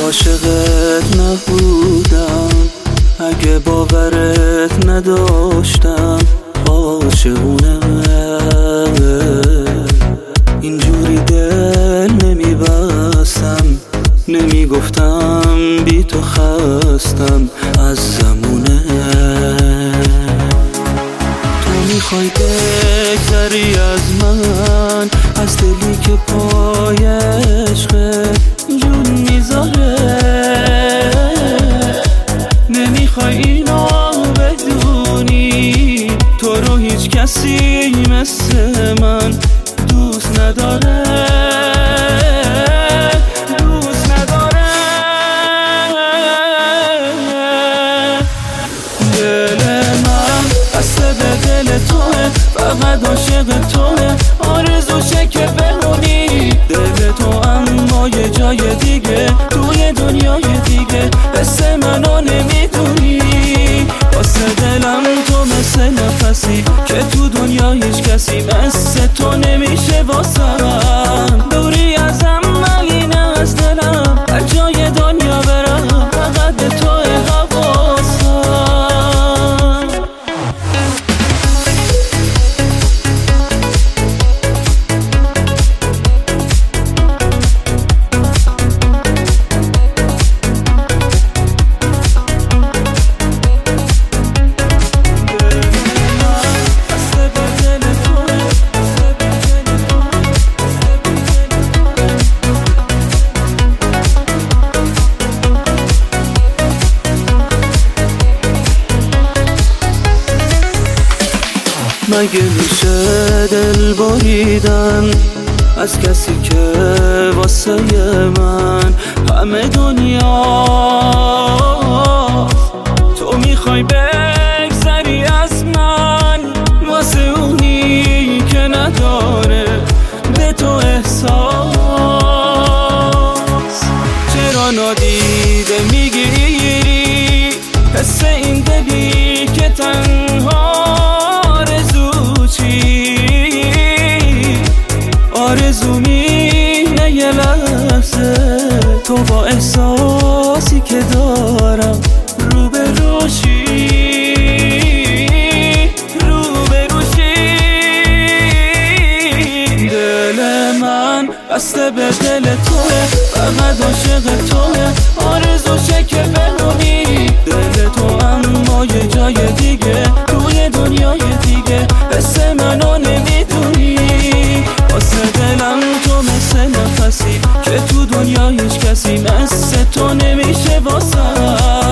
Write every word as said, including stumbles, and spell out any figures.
عاشقت نبودم، اگه باورت نداشتم عاشقونه اینجوری دل نمیبستم، نمیگفتم بی تو خستم از زمونه. تو میخوای بگذری از من، از دلی که پای عشقت جون میذاره، نمیخوای اینو بدونی تو رو هیچ کسی مثل من دوست نداره، دوست نداره. دل من بسته به دل توه، فقط عاشق توه، آرزوشه که بمونی دل تو، اما یه جای دیگه توی دنیای دیگه حس منو نمیدونی. واسه دلم تو مثل نفسی که تو دنیا هیچ کسی مثل تو نمیشه واسم. دوری ازم ولی نه از دلم، هر جای دنیا برم فقط به تو حواسم. مگه میشه دل بریدن از کسی که واسه من همه دنیا؟ تو میخوای بگذری از من واسه اونی که نداره به تو احساس. چرا نادیده میگیری حس این دلی که تنها آرزو مینه یه لحظه تو با احساسی که دارم رو به روشی، رو به روشی. دل من بسته به دل توه، فقط عاشق توه، آرزوشه که بمونی دل تو، اما یه جای دیگه توی دنیای دیگه حس منو نمیدونی. واسه دلم تو مثل نفسی که تو دنیا هیچ کسی مثل تو نمیشه واسم.